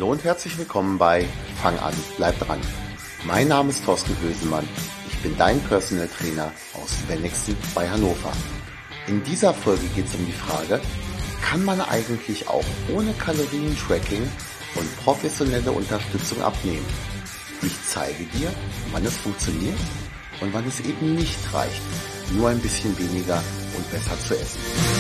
Hallo und herzlich willkommen bei Fang an, bleib dran. Mein Name ist Thorsten Hösemann. Ich bin dein Personal Trainer aus Wenigsen bei Hannover. In dieser Folge geht es um die Frage, kann man eigentlich auch ohne Kalorien-Tracking und professionelle Unterstützung abnehmen? Ich zeige dir, wann es funktioniert und wann es eben nicht reicht, nur ein bisschen weniger und besser zu essen.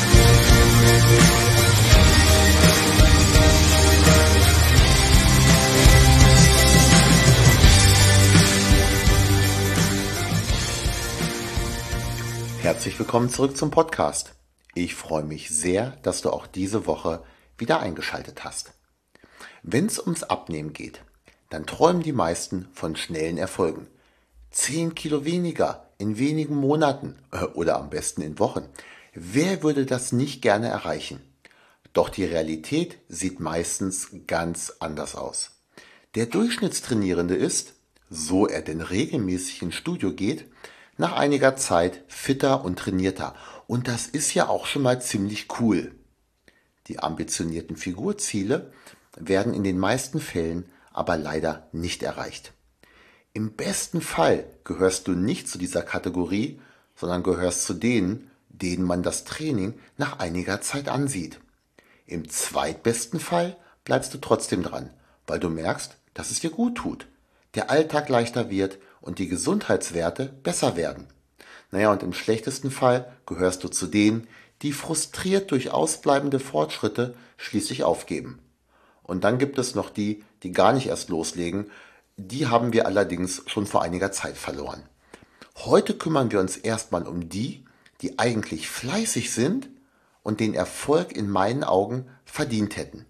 Herzlich willkommen zurück zum Podcast. Ich freue mich sehr, dass du auch diese Woche wieder eingeschaltet hast. Wenn es ums Abnehmen geht, dann träumen die meisten von schnellen Erfolgen. 10 Kilo weniger in wenigen Monaten oder am besten in Wochen. Wer würde das nicht gerne erreichen? Doch die Realität sieht meistens ganz anders aus. Der Durchschnittstrainierende ist, so er denn regelmäßig ins Studio geht, nach einiger Zeit fitter und trainierter. Und das ist ja auch schon mal ziemlich cool. Die ambitionierten Figurziele werden in den meisten Fällen aber leider nicht erreicht. Im besten Fall gehörst du nicht zu dieser Kategorie, sondern gehörst zu denen, denen man das Training nach einiger Zeit ansieht. Im zweitbesten Fall bleibst du trotzdem dran, weil du merkst, dass es dir gut tut, der Alltag leichter wird und die Gesundheitswerte besser werden. Naja, und im schlechtesten Fall gehörst du zu denen, die frustriert durch ausbleibende Fortschritte schließlich aufgeben. Und dann gibt es noch die, die gar nicht erst loslegen. Die haben wir allerdings schon vor einiger Zeit verloren. Heute kümmern wir uns erstmal um die, die eigentlich fleißig sind und den Erfolg in meinen Augen verdient hätten.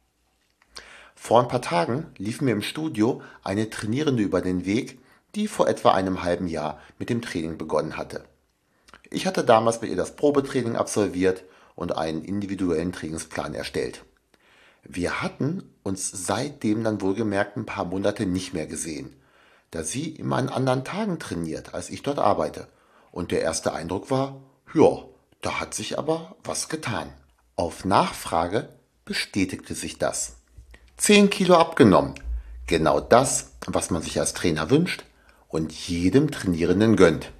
Vor ein paar Tagen lief mir im Studio eine Trainierende über den Weg, die vor etwa einem halben Jahr mit dem Training begonnen hatte. Ich hatte damals mit ihr das Probetraining absolviert und einen individuellen Trainingsplan erstellt. Wir hatten uns seitdem dann wohlgemerkt ein paar Monate nicht mehr gesehen, da sie immer an anderen Tagen trainiert, als ich dort arbeite. Und der erste Eindruck war, ja, da hat sich aber was getan. Auf Nachfrage bestätigte sich das. 10 Kilo abgenommen. Genau das, was man sich als Trainer wünscht und jedem Trainierenden gönnt.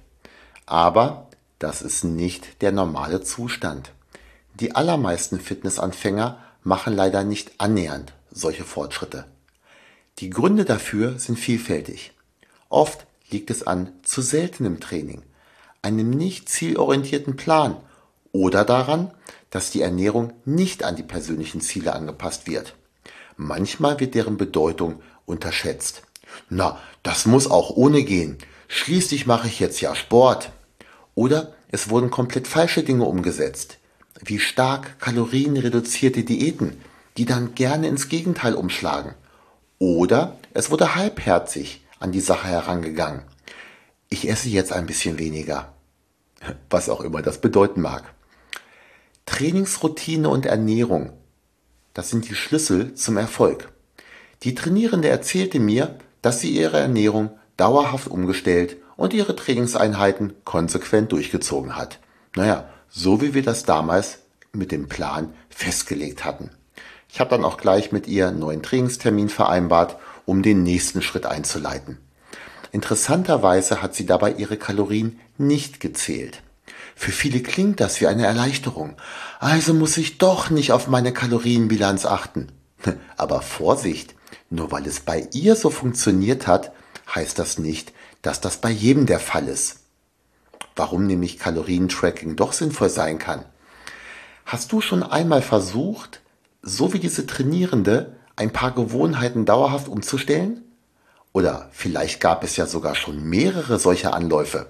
Aber das ist nicht der normale Zustand. Die allermeisten Fitnessanfänger machen leider nicht annähernd solche Fortschritte. Die Gründe dafür sind vielfältig. Oft liegt es an zu seltenem Training, einem nicht zielorientierten Plan oder daran, dass die Ernährung nicht an die persönlichen Ziele angepasst wird. Manchmal wird deren Bedeutung unterschätzt. Na, das muss auch ohne gehen. Schließlich mache ich jetzt ja Sport. Oder es wurden komplett falsche Dinge umgesetzt, wie stark kalorienreduzierte Diäten, die dann gerne ins Gegenteil umschlagen. Oder es wurde halbherzig an die Sache herangegangen. Ich esse jetzt ein bisschen weniger. Was auch immer das bedeuten mag. Trainingsroutine und Ernährung, das sind die Schlüssel zum Erfolg. Die Trainierende erzählte mir, dass sie ihre Ernährung dauerhaft umgestellt und ihre Trainingseinheiten konsequent durchgezogen hat. Naja, so wie wir das damals mit dem Plan festgelegt hatten. Ich habe dann auch gleich mit ihr einen neuen Trainingstermin vereinbart, um den nächsten Schritt einzuleiten. Interessanterweise hat sie dabei ihre Kalorien nicht gezählt. Für viele klingt das wie eine Erleichterung. Also muss ich doch nicht auf meine Kalorienbilanz achten. Aber Vorsicht, nur weil es bei ihr so funktioniert hat, heißt das nicht, dass das bei jedem der Fall ist. Warum nämlich Kalorientracking doch sinnvoll sein kann. Hast du schon einmal versucht, so wie diese Trainierende, ein paar Gewohnheiten dauerhaft umzustellen? Oder vielleicht gab es ja sogar schon mehrere solcher Anläufe.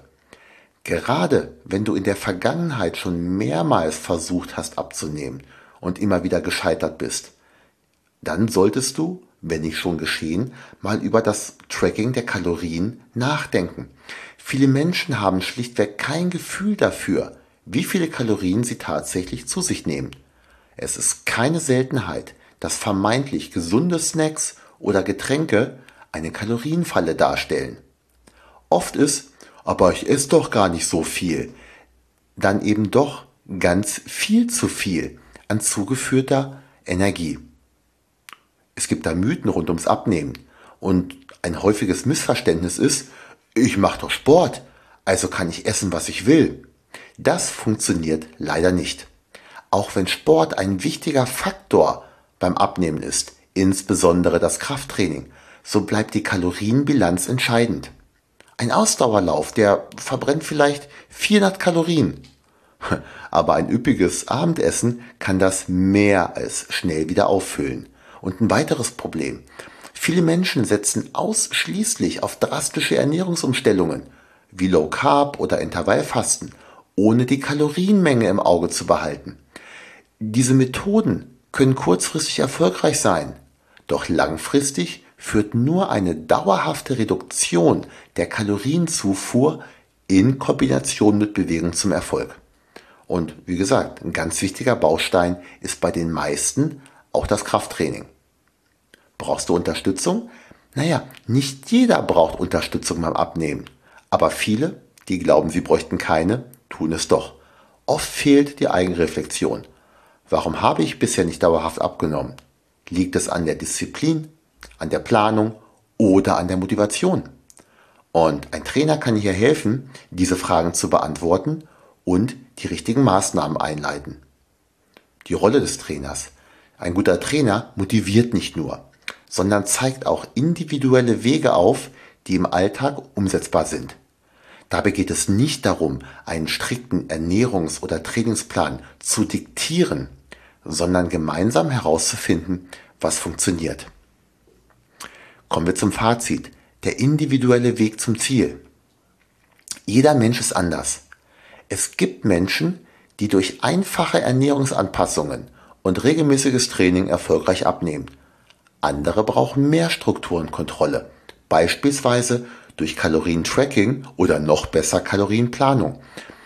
Gerade wenn du in der Vergangenheit schon mehrmals versucht hast abzunehmen und immer wieder gescheitert bist, dann solltest du, wenn nicht schon geschehen, mal über das Tracking der Kalorien nachdenken. Viele Menschen haben schlichtweg kein Gefühl dafür, wie viele Kalorien sie tatsächlich zu sich nehmen. Es ist keine Seltenheit, dass vermeintlich gesunde Snacks oder Getränke eine Kalorienfalle darstellen. Oft ist, aber ich esse doch gar nicht so viel, dann eben doch ganz viel zu viel an zugeführter Energie. Es gibt da Mythen rund ums Abnehmen. Und ein häufiges Missverständnis ist, ich mache doch Sport, also kann ich essen, was ich will. Das funktioniert leider nicht. Auch wenn Sport ein wichtiger Faktor beim Abnehmen ist, insbesondere das Krafttraining, so bleibt die Kalorienbilanz entscheidend. Ein Ausdauerlauf, der verbrennt vielleicht 400 Kalorien. Aber ein üppiges Abendessen kann das mehr als schnell wieder auffüllen. Und ein weiteres Problem. Viele Menschen setzen ausschließlich auf drastische Ernährungsumstellungen wie Low Carb oder Intervallfasten, ohne die Kalorienmenge im Auge zu behalten. Diese Methoden können kurzfristig erfolgreich sein, doch langfristig führt nur eine dauerhafte Reduktion der Kalorienzufuhr in Kombination mit Bewegung zum Erfolg. Und wie gesagt, ein ganz wichtiger Baustein ist bei den meisten auch das Krafttraining. Brauchst du Unterstützung? Naja, nicht jeder braucht Unterstützung beim Abnehmen. Aber viele, die glauben, sie bräuchten keine, tun es doch. Oft fehlt die Eigenreflexion. Warum habe ich bisher nicht dauerhaft abgenommen? Liegt es an der Disziplin, an der Planung oder an der Motivation? Und ein Trainer kann hier helfen, diese Fragen zu beantworten und die richtigen Maßnahmen einleiten. Die Rolle des Trainers. Ein guter Trainer motiviert nicht nur, sondern zeigt auch individuelle Wege auf, die im Alltag umsetzbar sind. Dabei geht es nicht darum, einen strikten Ernährungs- oder Trainingsplan zu diktieren, sondern gemeinsam herauszufinden, was funktioniert. Kommen wir zum Fazit. Der individuelle Weg zum Ziel. Jeder Mensch ist anders. Es gibt Menschen, die durch einfache Ernährungsanpassungen und regelmäßiges Training erfolgreich abnehmen. Andere brauchen mehr Struktur und Kontrolle, beispielsweise durch Kalorientracking oder noch besser Kalorienplanung.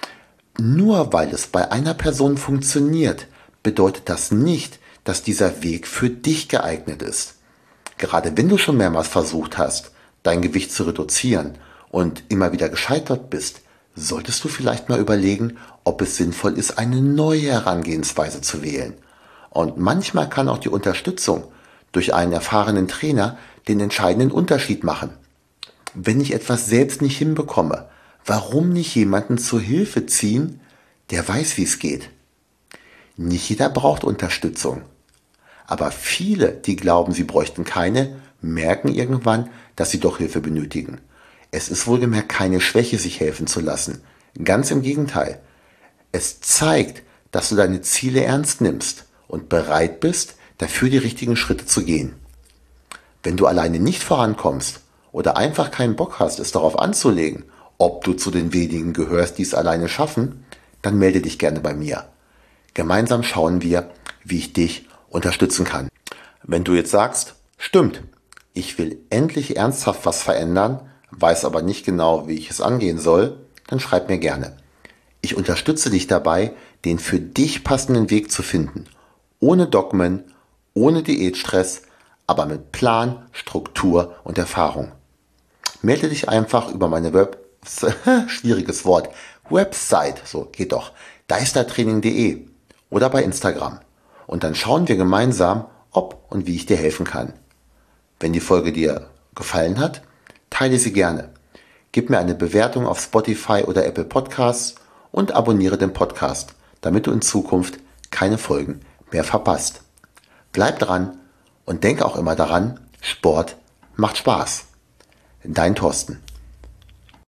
Nur weil es bei einer Person funktioniert, bedeutet das nicht, dass dieser Weg für dich geeignet ist. Gerade wenn du schon mehrmals versucht hast, dein Gewicht zu reduzieren und immer wieder gescheitert bist, solltest du vielleicht mal überlegen, ob es sinnvoll ist, eine neue Herangehensweise zu wählen. Und manchmal kann auch die Unterstützung durch einen erfahrenen Trainer den entscheidenden Unterschied machen. Wenn ich etwas selbst nicht hinbekomme, warum nicht jemanden zur Hilfe ziehen, der weiß, wie es geht? Nicht jeder braucht Unterstützung. Aber viele, die glauben, sie bräuchten keine, merken irgendwann, dass sie doch Hilfe benötigen. Es ist wohlgemerkt keine Schwäche, sich helfen zu lassen. Ganz im Gegenteil. Es zeigt, dass du deine Ziele ernst nimmst und bereit bist, dafür die richtigen Schritte zu gehen. Wenn du alleine nicht vorankommst oder einfach keinen Bock hast, es darauf anzulegen, ob du zu den wenigen gehörst, die es alleine schaffen, dann melde dich gerne bei mir. Gemeinsam schauen wir, wie ich dich unterstützen kann. Wenn du jetzt sagst, stimmt, ich will endlich ernsthaft was verändern, weiß aber nicht genau, wie ich es angehen soll, dann schreib mir gerne. Ich unterstütze dich dabei, den für dich passenden Weg zu finden. Ohne Dogmen, ohne Diätstress, aber mit Plan, Struktur und Erfahrung. Melde dich einfach über meine schwieriges Wort, Website, so geht doch, deistertraining.de oder bei Instagram. Und dann schauen wir gemeinsam, ob und wie ich dir helfen kann. Wenn die Folge dir gefallen hat, teile sie gerne. Gib mir eine Bewertung auf Spotify oder Apple Podcasts und abonniere den Podcast, damit du in Zukunft keine Folgen mehr verpasst. Bleib dran und denk auch immer daran, Sport macht Spaß. Dein Thorsten.